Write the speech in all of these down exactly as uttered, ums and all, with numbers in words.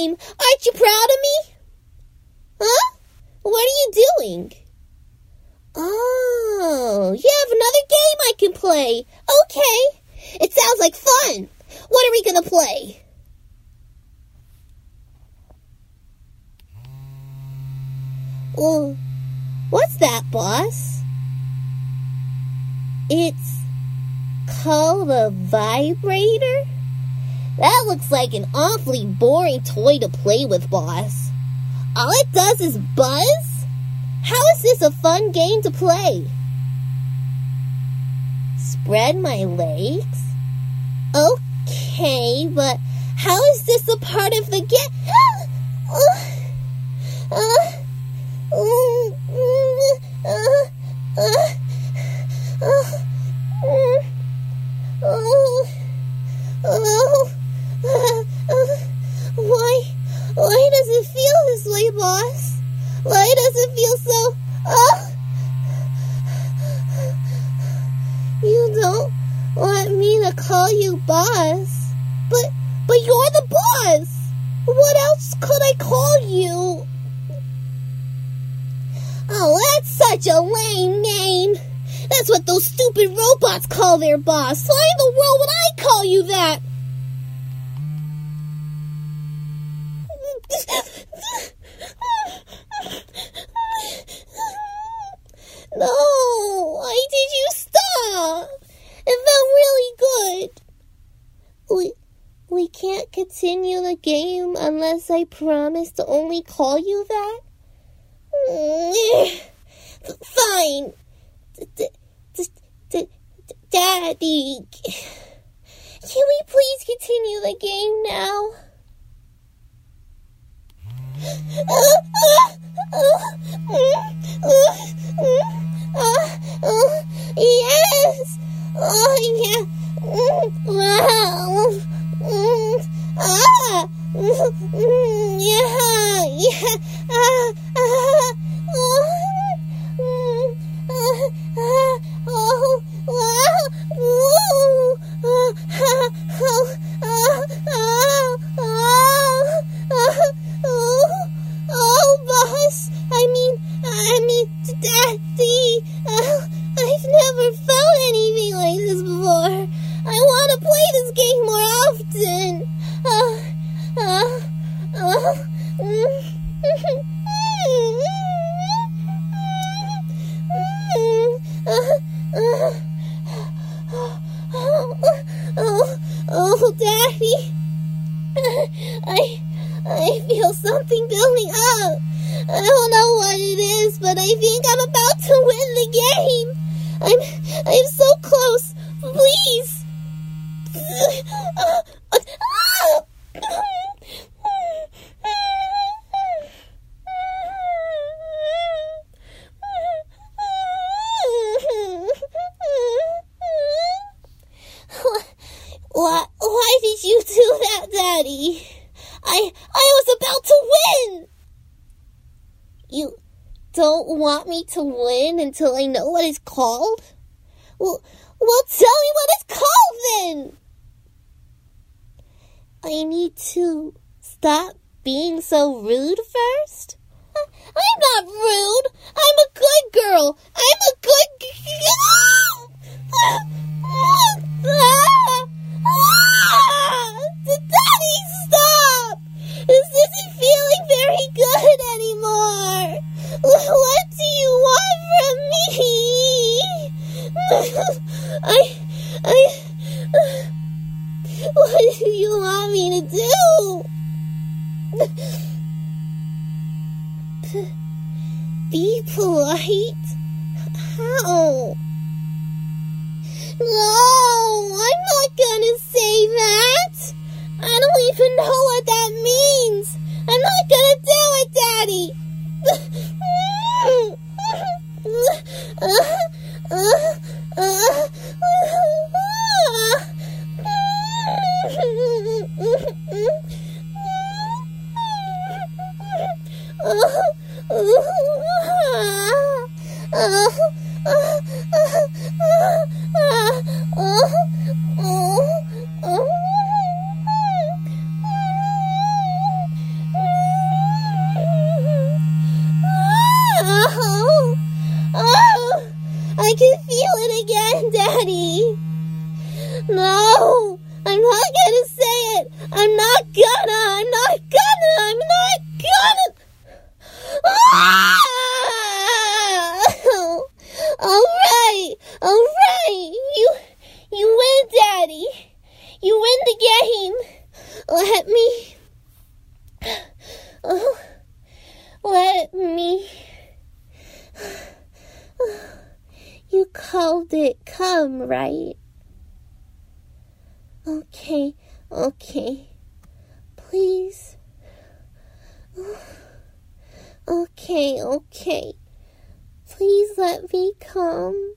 game. Aren't you proud of me? Huh? What are you doing? Oh, you have another game I can play. Okay. It sounds like fun. What are we gonna play? Well, what's that, boss? It's called a vibrator? That looks like an awfully boring toy to play with, boss. All it does is buzz? How is this a fun game to play? Spread my legs? Okay, but how is this a part of the game? uh, uh, uh, uh, uh, uh, oh, oh, uh, uh, why, why does it feel this way, boss? Why does it feel so, oh, you don't want me to call you boss, but, but you're the boss. What else could I call you? Oh, that's such a lame name. That's what those stupid robots call their boss. Why in the world would I call you that? No, why did you stop? It felt really good. We, we can't continue the game unless I promise to only call you that? Fine. Daddy, can we please continue the game now? Yes. Oh yeah. Wow. Ah. Yeah. Yeah. Ah. Ah. Oh. Wow. Oh, boss. I mean, I mean, Daddy. Uh, I've never felt anything like this before. I want to play this game more often. Uh, uh, uh, oh, oh, Daddy. I, I feel something building up. I don't know what it is, but I think I'm about to win the game. I'm, I'm so close. Please. Why, why did you do that, Daddy? I, I was about to win. You don't want me to win until I know what it's called? Well, well, tell me what it's called then. I need to stop being so rude first. I'm not rude. I'm a good girl. I'm a good girl. Daddy, stop! This isn't feeling very good anymore. What do you want from me? I, I, what do you want me to do? Be polite? How? No, I'm not gonna say that. I don't even know what that means. I'm not gonna do it, Daddy. I'm not gonna say it. I'm not gonna. I'm not gonna. I'm not gonna. Ah! All right. All right. You, you win, Daddy. You win the game. Let me. Oh, let me. You called it come, right? Okay, okay. Please. Okay, okay. Please let me come.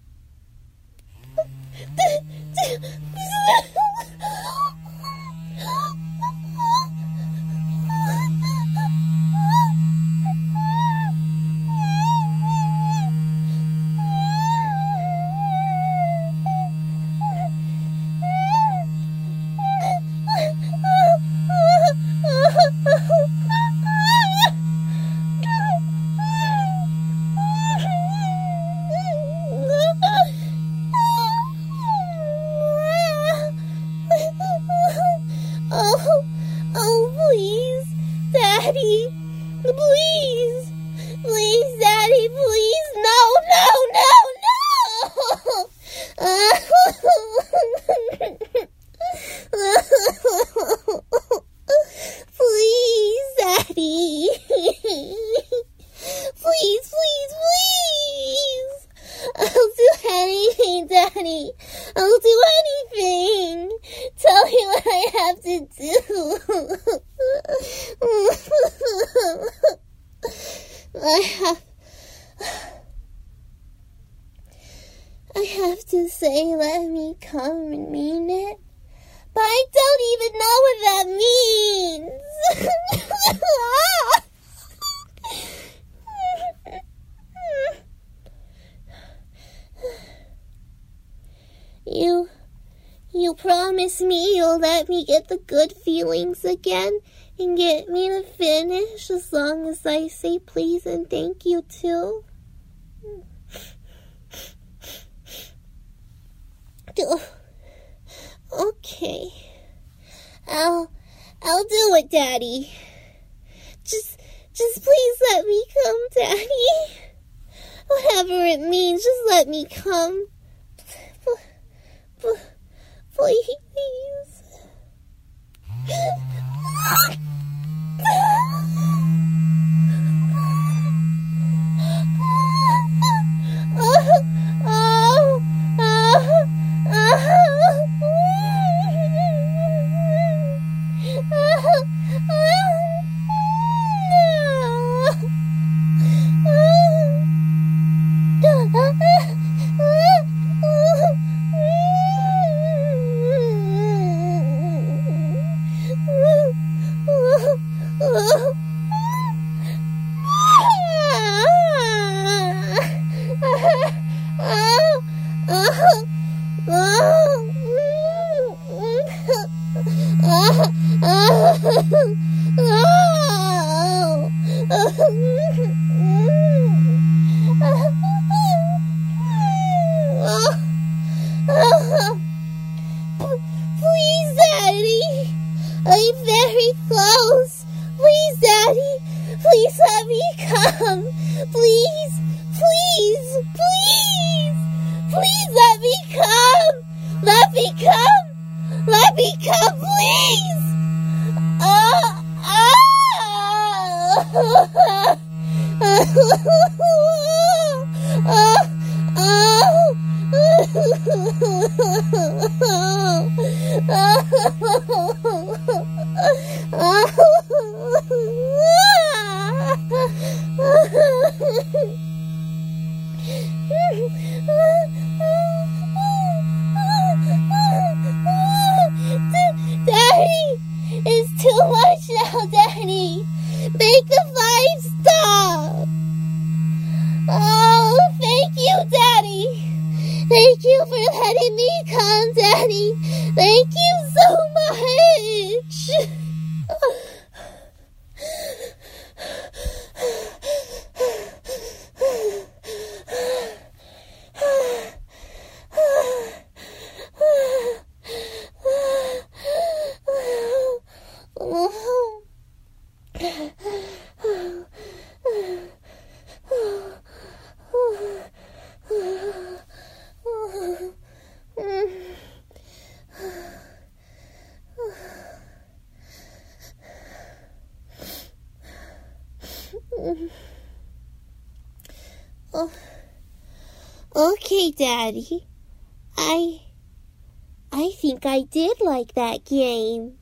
Oh, oh, please, Daddy, please, please, Daddy, please, no, no, no, no. Please, Daddy, please, please, please. I'll do anything, Daddy. I'll do anything. Tell me what I have to do. I have... I have to say, let me come and mean it. But I don't even know what that means. You... You promise me you'll let me get the good feelings again and get me to finish as long as I say please and thank you too? Okay. I'll, I'll do it, Daddy. Just, just please let me come, Daddy. Whatever it means, just let me come. Please. Please, Daddy. I'm very close. Please, Daddy. Please let me come. Please, please, please. Please let me come. Let me come. Let me come, please. Ah, ah. Daddy, it's too much now, Daddy. Make the fight stop. Oh, thank you, Daddy. Thank you for letting me come, Daddy. Thank you so much. Oh, okay, Daddy. I... I think I did like that game.